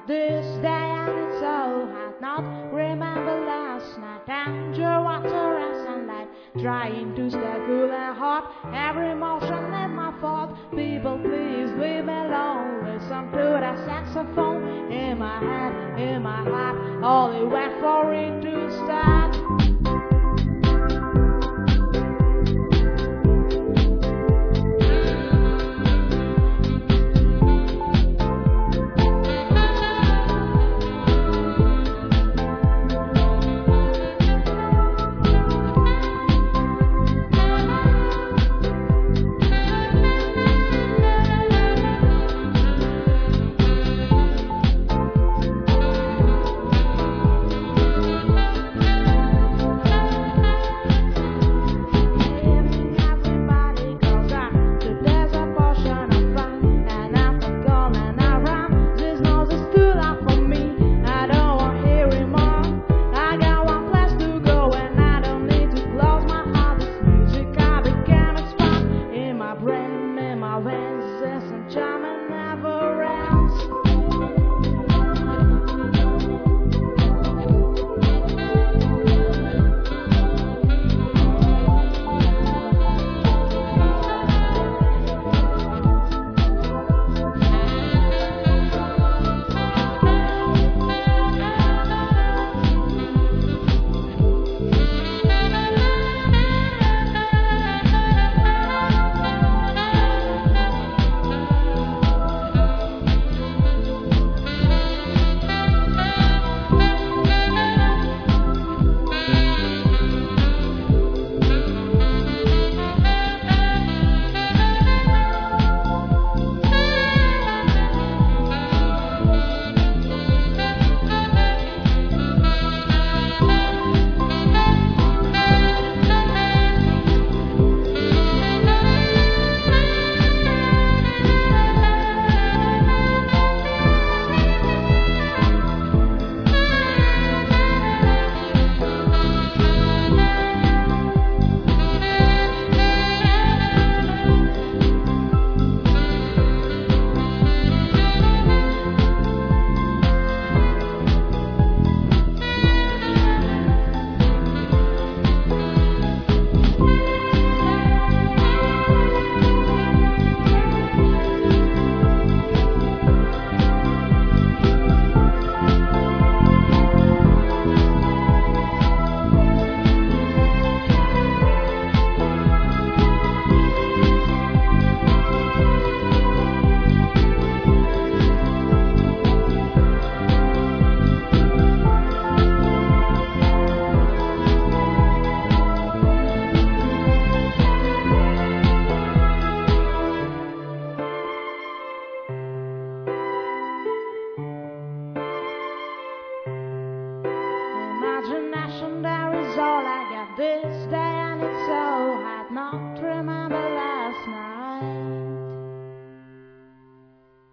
got this day and it's so hard not remember last night. Danger, water and sunlight, trying to stay cool and hot. Every emotion is my fault. People, please leave me alone. Listen to that saxophone in my head, in my heart. Only wait for it to start. Imagination, there is all I got this day.